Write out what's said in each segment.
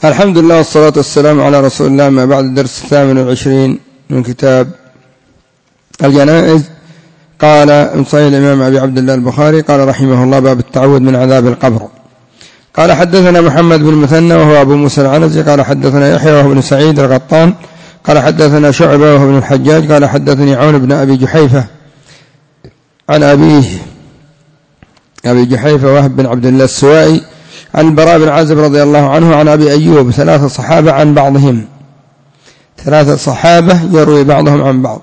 الحمد لله والصلاة والسلام على رسول الله. ما بعد الدرس 28 من كتاب الجنائز. قال من صحيح الإمام أبي عبد الله البخاري قال رحمه الله: باب التعوذ من عذاب القبر. قال حدثنا محمد بن المثنى وهو أبو موسى العنزي قال حدثنا يحيى وهو بن سعيد القطان قال حدثنا شعبة وهو ابن الحجاج قال حدثني عون بن أبي جحيفة عن أبي جحيفة وهب بن عبد الله السوائي عن البراء بن عازب رضي الله عنه عن أبي أيوب. 3 صحابة عن بعضهم، 3 صحابة يروي بعضهم عن بعض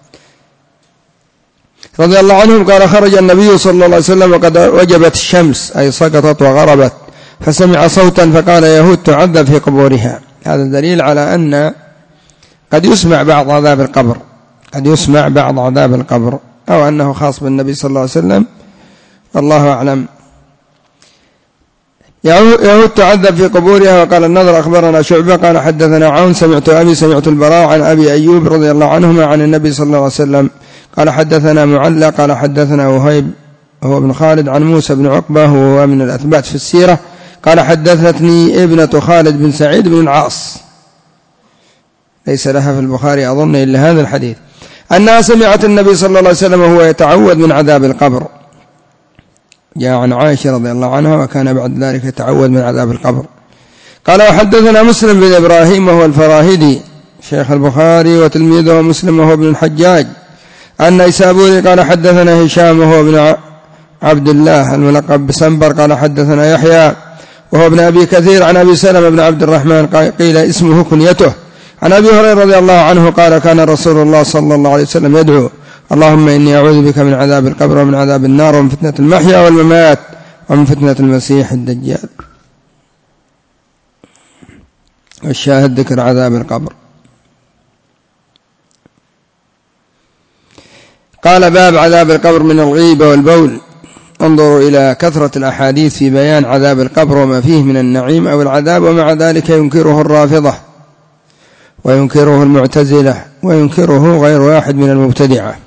رضي الله عنهم. قال: خرج النبي صلى الله عليه وسلم وقد وجبت الشمس، أي سقطت وغربت، فسمع صوتا فقال: يهود تعذب في قبورها. هذا دليل على أن قد يسمع بعض عذاب القبر، قد يسمع بعض عذاب القبر، أو أنه خاص بالنبي صلى الله عليه وسلم، والله أعلم. يهود تعذب في قبورها. وقال النضر: أخبرنا شعبة قال حدثنا عون سمعت البراء عن أبي أيوب رضي الله عنهما عن النبي صلى الله عليه وسلم قال حدثنا معلى قال حدثنا وهيب هو ابن خالد عن موسى بن عقبة وهو من الأثبات في السيرة قال حدثتني ابنة خالد بن سعيد بن العاص، ليس لها في البخاري أظن إلا هذا الحديث، أنها سمعت النبي صلى الله عليه وسلم وهو يتعوذ من عذاب القبر. جاء عن عائشة رضي الله عنها وكان بعد ذلك يتعوذ من عذاب القبر. قال: وحدثنا مسلم بن إبراهيم وهو الفراهيدي شيخ البخاري وتلميذه مسلم وهو ابن الحجاج النيسابوري قال حدثنا هشام وهو ابن عبد الله الملقب بسنبر قال حدثنا يحيى وهو ابن أبي كثير عن أبي سلمة بن عبد الرحمن قيل اسمه كنيته عن أبي هريرة رضي الله عنه قال: كان رسول الله صلى الله عليه وسلم يدعو: اللهم إني أعوذ بك من عذاب القبر ومن عذاب النار ومن فتنة المحيا والممات ومن فتنة المسيح الدجال. الشاهد ذكر عذاب القبر. قال: باب عذاب القبر من الغيبة والبول. انظروا إلى كثرة الأحاديث في بيان عذاب القبر وما فيه من النعيم أو العذاب، ومع ذلك ينكره الرافضة وينكره المعتزلة وينكره غير واحد من المبتدعة.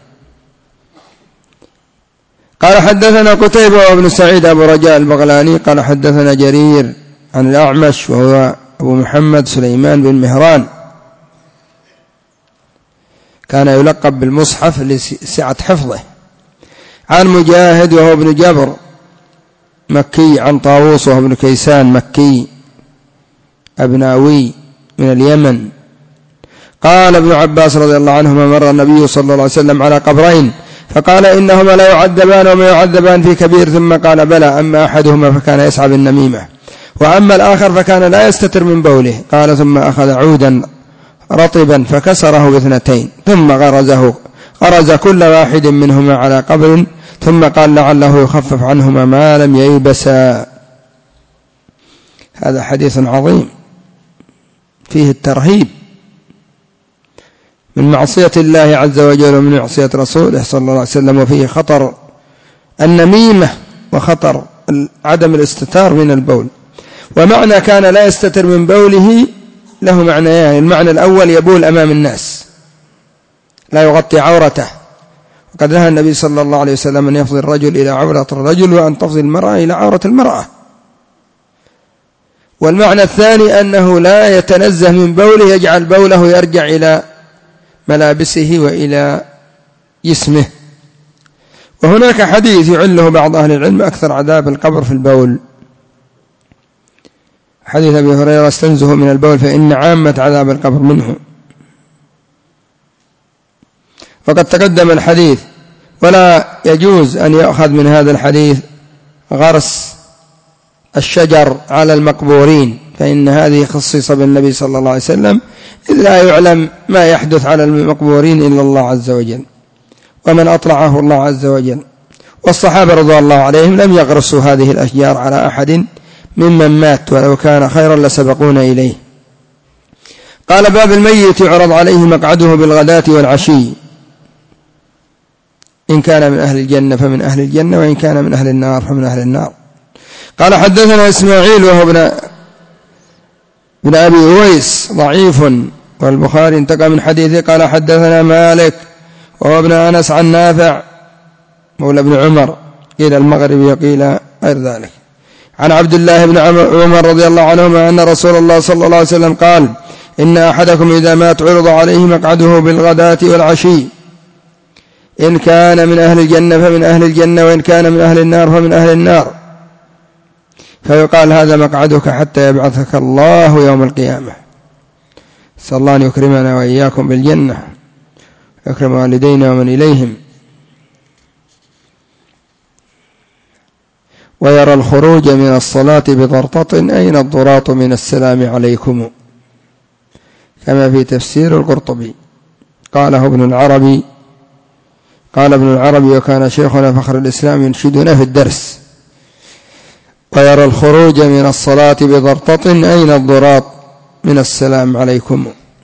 قال حدثنا قتيبة وابن سعيد أبو رجاء البغلاني قال حدثنا جرير عن الأعمش وهو أبو محمد سليمان بن مهران كان يلقب بالمصحف لسعة حفظه، عن مجاهد وهو ابن جبر مكي، عن طاووس وهو ابن كيسان مكي أبناوي من اليمن. قال ابن عباس رضي الله عنهما: مر النبي صلى الله عليه وسلم على قبرين فقال: إنهما لا يعذبان وما يعذبان في كبير، ثم قال: بلى، أما أحدهما فكان يسعى بالنميمة وأما الآخر فكان لا يستتر من بوله. قال: ثم أخذ عودا رطبا فكسره ب2 ثم غرز كل واحد منهما على قبر ثم قال: لعله يخفف عنهما ما لم ييبسا. هذا حديث عظيم فيه الترهيب من معصية الله عز وجل ومن معصية رسوله صلى الله عليه وسلم، وفيه خطر النميمة وخطر عدم الاستتار من البول. ومعنى كان لا يستتر من بوله له معنيان: المعنى الأول يبول أمام الناس لا يغطي عورته، وقد نهى النبي صلى الله عليه وسلم أن يفضي الرجل إلى عورة الرجل وأن تفضي المرأة إلى عورة المرأة. والمعنى الثاني أنه لا يتنزه من بوله، يجعل بوله يرجع إلى ملابسه وإلى جسمه. وهناك حديث يعله بعض أهل العلم: أكثر عذاب القبر في البول، حديث أبي هريرة: استنزهوا من البول فإن عامة عذاب القبر منه. وقد تقدم الحديث، ولا يجوز أن يأخذ من هذا الحديث غرس الشجر على المقبورين، فإن هذه خصيصة بالنبي صلى الله عليه وسلم، إذ لا يعلم ما يحدث على المقبورين إلا الله عز وجل ومن أطلعه الله عز وجل. والصحابة رضي الله عليهم لم يغرسوا هذه الأشجار على أحد ممن مات، ولو كان خيرا لسبقونا إليه. قال: باب الميت يعرض عليه مقعده بالغداة والعشي، إن كان من أهل الجنة فمن أهل الجنة، وإن كان من أهل النار فمن أهل النار. قال حدثنا إسماعيل وهو ابن أبي أويس ضعيف، والبخاري انتقى من حديثه. قال حدثنا مالك وهو ابن أنس عن نافع مولى ابن عمر، قيل المغرب وقيل غير ذلك، عن عبد الله بن عمر رضي الله عنهما أن رسول الله صلى الله عليه وسلم قال: إن أحدكم إذا مات عرض عليه مقعده بالغداة والعشي، إن كان من أهل الجنة فمن أهل الجنة، وإن كان من أهل النار فمن أهل النار، فيقال: هذا مقعدك حتى يبعثك الله يوم القيامة. نسأل الله أن يكرمنا وإياكم بالجنة، يكرم والدينا ومن إليهم. ويرى الخروج من الصلاة بضرطة: أين الضراط من السلام عليكم، كما في تفسير القرطبي. قاله ابن العربي. قال ابن العربي: وكان شيخنا فخر الإسلام ينشدنا في الدرس: ويرى الخروج من الصلاة بضرطة: أين الضراط من السلام عليكم.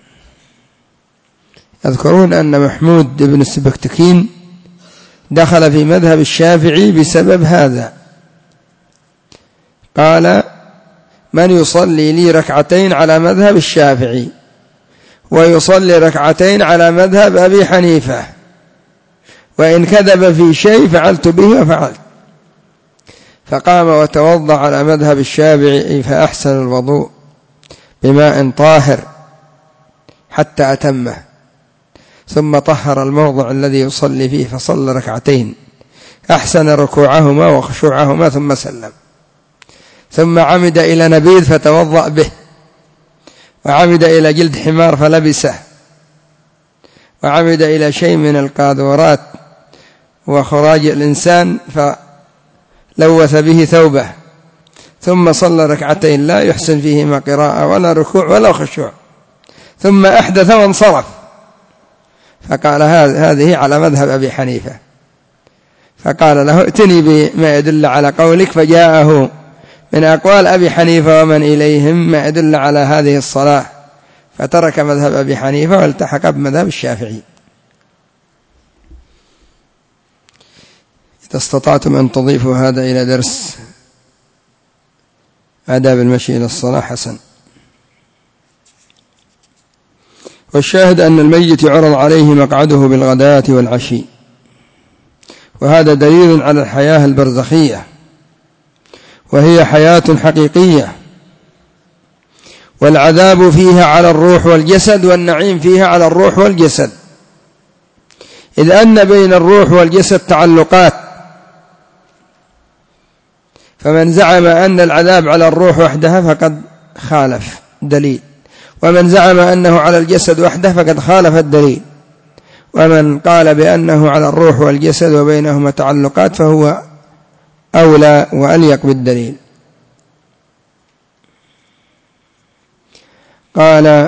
يذكرون أن محمود بن السبكتكين دخل في مذهب الشافعي بسبب هذا. قال: من يصلي لي ركعتين على مذهب الشافعي ويصلي ركعتين على مذهب أبي حنيفة، وإن كذب في شيء فعلت به وفعلت. فقام وتوضأ على مذهب الشافعي فأحسن الوضوء بماء طاهر حتى أتمه، ثم طهر الموضع الذي يصلي فيه فصلى ركعتين، أحسن ركوعهما وخشوعهما، ثم سلم، ثم عمد إلى نبيذ فتوضأ به، وعمد إلى جلد حمار فلبسه، وعمد إلى شيء من القاذورات وخراج الإنسان فلوث به ثوبه، ثم صلى ركعتين لا يحسن فيهما قراءة ولا ركوع ولا خشوع، ثم أحدث وانصرف، فقال: هذه على مذهب أبي حنيفة. فقال له: ائتني بما يدل على قولك، فجاءه من أقوال أبي حنيفة ومن إليهم ما يدل على هذه الصلاة، فترك مذهب أبي حنيفة والتحق بمذهب الشافعي. إذا استطعتم أن تضيفوا هذا إلى درس آداب المشي إلى الصلاة حسن. والشاهد أن الميت يعرض عليه مقعده بالغداة والعشي، وهذا دليل على الحياة البرزخية، وهي حياة حقيقية، والعذاب فيها على الروح والجسد، والنعيم فيها على الروح والجسد، إذ أن بين الروح والجسد تعلقات. فمن زعم أن العذاب على الروح وحدها فقد خالف دليل، ومن زعم أنه على الجسد وحده فقد خالف الدليل، ومن قال بأنه على الروح والجسد وبينهما تعلقات فهو أولى وأليق بالدليل. قال: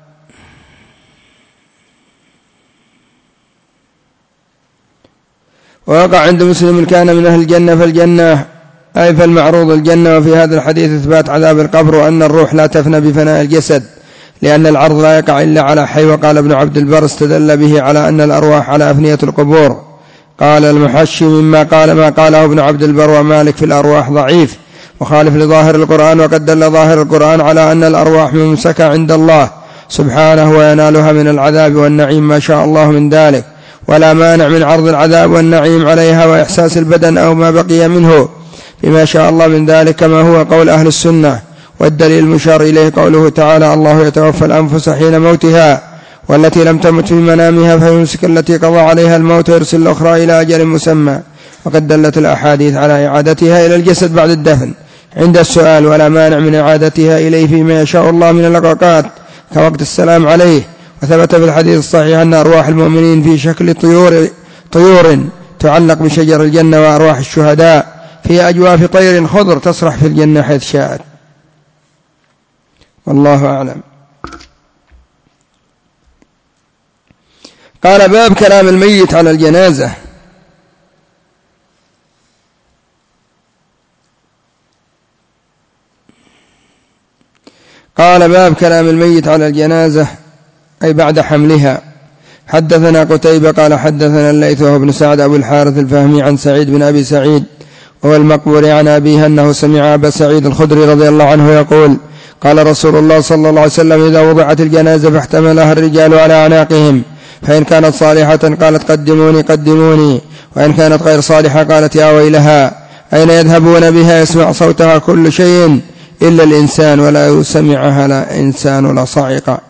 ووقع عند مسلم: كان من أهل الجنة فالجنة، أي فالمعروض الجنة. وفي هذا الحديث إثبات عذاب القبر، وأن الروح لا تفنى بفناء الجسد، لأن العرض لا يقع إلا على حي. وقال ابن عبد البر: استدل به على أن الأرواح على أفنية القبور. قال المحشي: مما قال ما قاله ابن عبد البر ومالك في الأرواح ضعيف، مخالف لظاهر القرآن، وقد دل ظاهر القرآن على أن الأرواح ممسكة عند الله سبحانه، وينالها من العذاب والنعيم ما شاء الله من ذلك، ولا مانع من عرض العذاب والنعيم عليها وإحساس البدن أو ما بقي منه بما شاء الله من ذلك، كما هو قول أهل السنة. والدليل المشار إليه قوله تعالى: الله يتوفى الأنفس حين موتها والتي لم تمت في منامها فيمسك التي قضى عليها الموت ويرسل الأخرى إلى أجل مسمى. وقد دلت الأحاديث على إعادتها إلى الجسد بعد الدفن عند السؤال، ولا مانع من إعادتها إليه فيما يشاء الله من الأوقات كوقت السلام عليه. وثبت في الحديث الصحيح أن أرواح المؤمنين في شكل طيور تعلق بشجر الجنة، وأرواح الشهداء في أجواف طير خضر تسرح في الجنة حيث شاءت. والله أعلم. قال: باب كلام الميت على الجنازة. قال: باب كلام الميت على الجنازة، أي بعد حملها. حدثنا قتيبة قال: حدثنا الليث وهو ابن سعد أبو الحارث الفهمي عن سعيد بن أبي سعيد وهو المقبور عن أبيه أنه سمع أبا سعيد الخدري رضي الله عنه يقول: قال رسول الله صلى الله عليه وسلم: إذا وضعت الجنازة فاحتملها الرجال على أعناقهم، فإن كانت صالحة قالت: قدموني قدموني، وإن كانت غير صالحة قالت: يا ويلها، أين يذهبون بها؟ يسمع صوتها كل شيء إلا الإنسان، ولا يسمعها لا إنسان ولا صاعقة.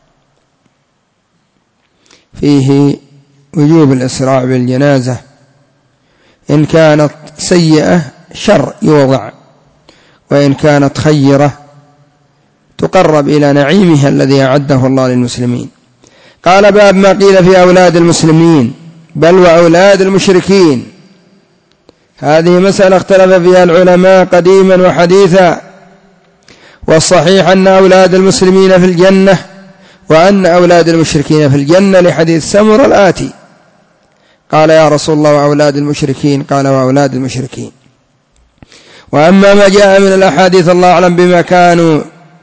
فيه وجوب الإسراع بالجنازة، إن كانت سيئة شر يوضع، وإن كانت خيرة تقرب إلى نعيمها الذي أعده الله للمسلمين. قال: باب ما قيل في أولاد المسلمين بل وأولاد المشركين. هذه مسألة اختلف فيها العلماء قديما وحديثا، والصحيح أن أولاد المسلمين في الجنة، وأن أولاد المشركين في الجنة، لحديث سمر الآتي. قال: يا رسول الله وأولاد المشركين؟ قال: وأولاد المشركين. وأما ما جاء من الأحاديث الله أعلم بما كانوا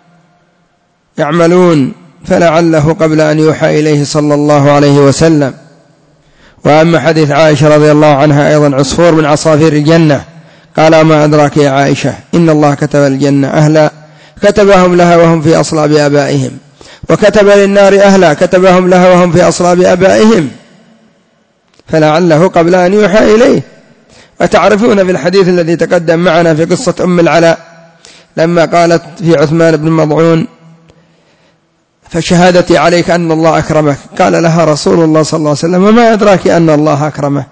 يعملون، فلعله قبل أن يوحى إليه صلى الله عليه وسلم. وأما حديث عائشة رضي الله عنها أيضا: عصفور من عصافير الجنة. قال: ما أدراك يا عائشة؟ إن الله كتب الجنة أهلا كتبهم لها وهم في أصلاب آبائهم، وكتب للنار أهلا كتبهم لها وهم في أصلاب آبائهم، فلعله قبل أن يوحى إليه. وتعرفون في الحديث الذي تقدم معنا في قصة أم العلاء لما قالت في عثمان بن مضعون: فشهادتي عليك أن الله أكرمك. قال لها رسول الله صلى الله عليه وسلم: وما أدراك أن الله أكرمه؟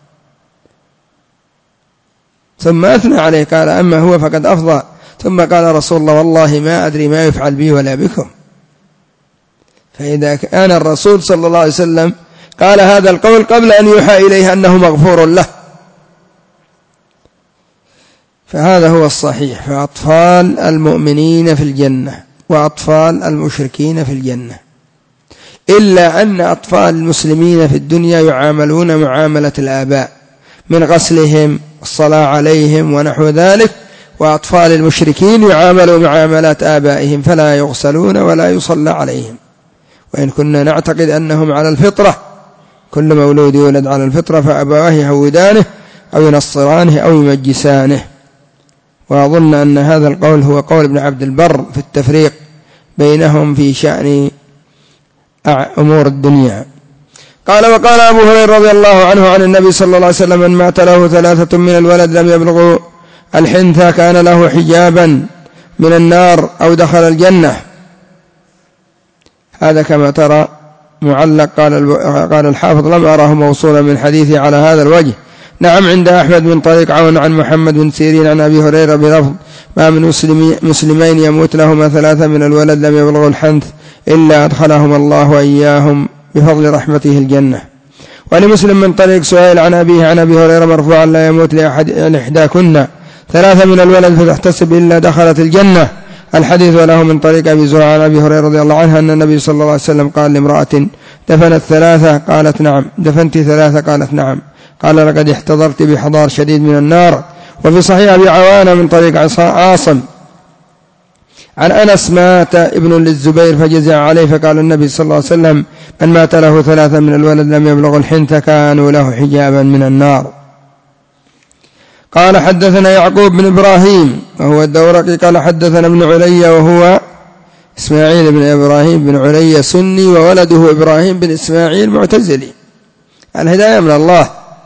ثم أثنى عليه قال: أما هو فقد أفضى. ثم قال رسول الله: والله ما أدري ما يفعل بي ولا بكم. فإذا كان الرسول صلى الله عليه وسلم قال هذا القول قبل أن يوحى إليه أنه مغفور له، فهذا هو الصحيح. فأطفال المؤمنين في الجنة وأطفال المشركين في الجنة، إلا أن أطفال المسلمين في الدنيا يعاملون معاملة الآباء من غسلهم والصلاة عليهم ونحو ذلك، وأطفال المشركين يعاملوا معاملات آبائهم فلا يغسلون ولا يصلى عليهم. وإن كنا نعتقد أنهم على الفطرة، كل مولود يولد على الفطرة، فأبواه يهودانه أو ينصرانه أو يمجسانه. وأظن أن هذا القول هو قول ابن عبد البر في التفريق بينهم في شأن أمور الدنيا. قال: وقال أبو هريرة رضي الله عنه عن النبي صلى الله عليه وسلم: من مات له 3 من الولد لم يبلغوا الحنثى كان له حجابا من النار أو دخل الجنة. هذا كما ترى معلق. قال الحافظ: لم أراه موصولا من حديثه على هذا الوجه. نعم، عند أحمد من طريق عون عن محمد بن سيرين عن أبي هريرة بلفظ: ما من مسلمين يموت لهما 3 من الولد لم يبلغوا الحنث إلا أدخلهم الله وإياهم بفضل رحمته الجنة. ولمسلم من طريق سهيل عن أبيه عن أبي هريرة مرفوعا: لا يموت لإحداكن 3 من الولد فتحتسب إلا دخلت الجنة. الحديث له من طريق أبي زرعة عن أبي هريرة رضي الله عنه أن النبي صلى الله عليه وسلم قال لامرأة: دفنت 3؟ قالت: نعم. دفنت 3؟ قالت: نعم. قال: لقد احتضرت بحضار شديد من النار. وفي صحيح أبي عوانة من طريق عاصم عن أنس: مات ابن للزبير فجزع عليه، فقال النبي صلى الله عليه وسلم: من مات له 3 من الولد لم يبلغ الحنث كانوا له حجابا من النار. قال: حدثنا يعقوب بن إبراهيم وهو الدورقي قال: حدثنا ابن علي وهو إسماعيل بن إبراهيم بن علي سني، وولده إبراهيم بن إسماعيل معتزلي. الهداية من الله،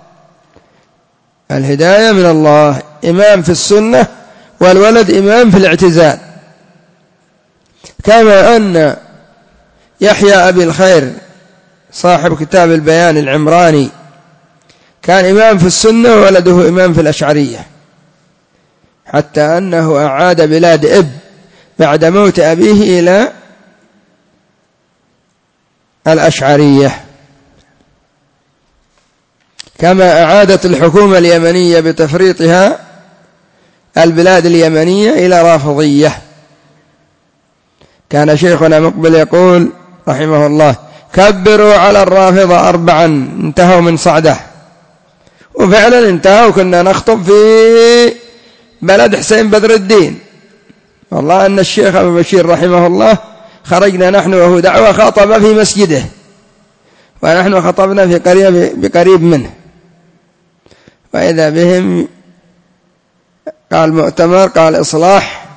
الهداية من الله. إمام في السنة والولد إمام في الاعتزال، كما أن يحيى أبي الخير صاحب كتاب البيان العمراني كان إمام في السنة وولده إمام في الأشعرية، حتى أنه أعاد بلاد إب بعد موت أبيه إلى الأشعرية، كما أعادت الحكومة اليمنية بتفريطها البلاد اليمنية إلى رافضية. كان شيخنا مقبل يقول رحمه الله: كبروا على الرافضة 4 انتهوا من صعده. وفعلا انتهوا. كنا نخطب في بلد حسين بدر الدين، والله أن الشيخ أبو بشير رحمه الله خرجنا نحن وهو دعوة خاطب في مسجده، ونحن خطبنا في قرية بقريب منه، وإذا بهم قال مؤتمر، قال إصلاح،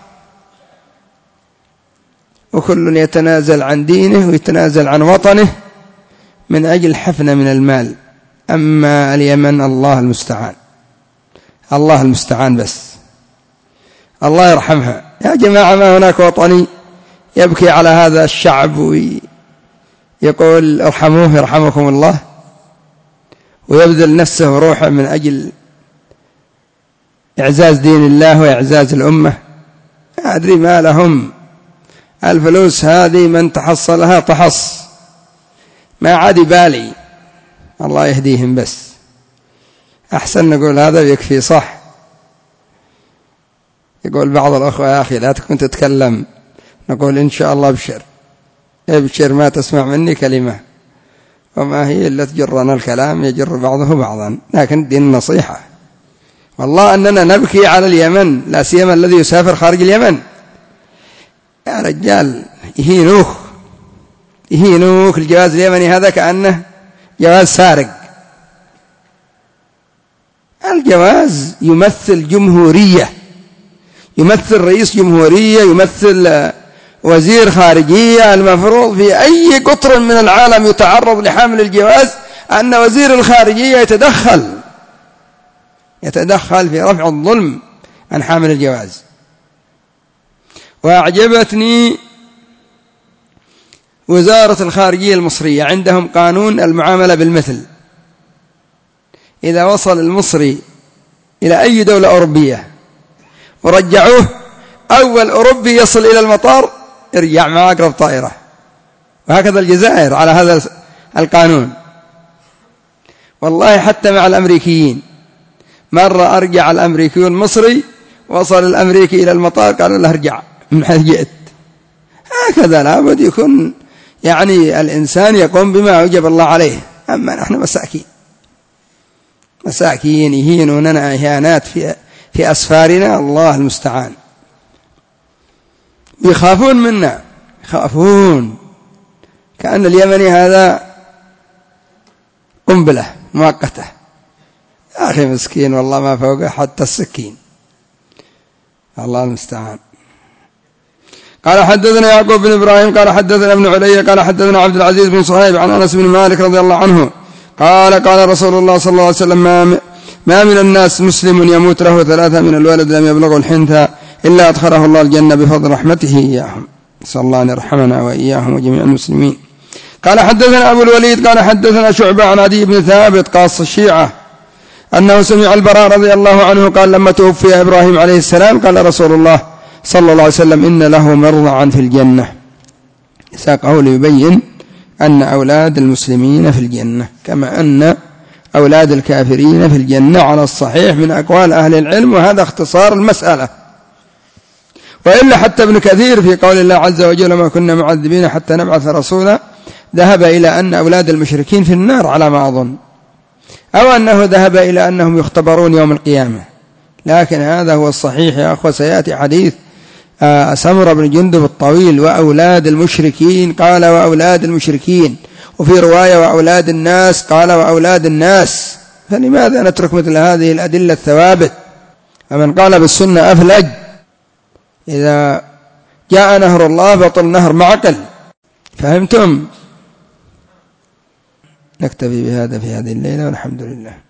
وكل يتنازل عن دينه ويتنازل عن وطنه من أجل حفنة من المال. أما اليمن الله المستعان، الله المستعان. بس الله يرحمها يا جماعة، ما هناك وطني يبكي على هذا الشعب ويقول ارحموه يرحمكم الله، ويبذل نفسه وروحه من أجل إعزاز دين الله وإعزاز الأمة. أدري ما لهم الفلوس هذه، من تحصلها تحص، ما عاد بالي، الله يهديهم. بس أحسن نقول هذا يكفي صح. يقول بعض الأخوة يا أخي لا تكون تتكلم، نقول إن شاء الله ابشر ابشر، ما تسمع مني كلمة، وما هي إلا تجرنا الكلام يجر بعضه بعضا، لكن دين النصيحة. والله أننا نبكي على اليمن، لا سيما الذي يسافر خارج اليمن. يا رجال يهينوك الجواز اليمني هذا كأنه جواز سارق. الجواز يمثل جمهورية، يمثل رئيس جمهورية، يمثل وزير خارجية. المفروض في أي قطر من العالم يتعرض لحامل الجواز أن وزير الخارجية يتدخل في رفع الظلم عن حامل الجواز. وأعجبتني وزارة الخارجية المصرية، عندهم قانون المعاملة بالمثل. إذا وصل المصري إلى أي دولة أوروبية ورجعوه، أول أوروبي يصل إلى المطار يرجع مع أقرب طائرة. وهكذا الجزائر على هذا القانون. والله حتى مع الأمريكيين، مرة أرجع الأمريكي المصري، وصل الأمريكي إلى المطار قال له ارجع من حيث جئت. هكذا لابد يكون يعني الإنسان يقوم بما أوجب الله عليه. أما نحن مساكين يهينوننا إهانات في أسفارنا، الله المستعان. يخافون منا، يخافون كأن اليمني هذا قنبلة مؤقتة. يا أخي مسكين والله ما فوقه حتى السكين، الله المستعان. قال حدثنا يعقوب بن إبراهيم قال حدثنا ابن علي قال حدثنا عبد العزيز بن صهيب عن أنس بن مالك رضي الله عنه قال رسول الله صلى الله عليه وسلم: ما من الناس مسلم يموت له 3 من الولد لم يبلغ الحنثى إلا أدخله الله الجنة بفضل رحمته إياهم. صلى الله أن يرحمنا وإياهم وجميع المسلمين. قال حدثنا أبو الوليد قال حدثنا شعبة عن عدي بن ثابت قاص الشيعة أنه سمع البراء رضي الله عنه قال: لما توفي إبراهيم عليه السلام قال رسول الله صلى الله عليه وسلم: إن له مرضعا في الجنة. ساقه ليبين أن أولاد المسلمين في الجنة كما أن أولاد الكافرين في الجنة على الصحيح من أقوال أهل العلم، وهذا اختصار المسألة. وإلا حتى ابن كثير في قول الله عز وجل: ما كنا معذبين حتى نبعث رسولا، ذهب إلى أن أولاد المشركين في النار على ما أظن، أو أنه ذهب إلى أنهم يختبرون يوم القيامة. لكن هذا هو الصحيح يا أخوة. سيأتي حديث سمرة بن جندب الطويل: وأولاد المشركين، قال وأولاد المشركين، وفي رواية وأولاد الناس، قال وأولاد الناس. فلماذا نترك مثل هذه الأدلة الثوابت؟ فمن قال بالسنة أفلج. إذا جاء نهر الله بطل نهر معقل. فهمتم؟ نكتفي بهذا في هذه الليلة والحمد لله.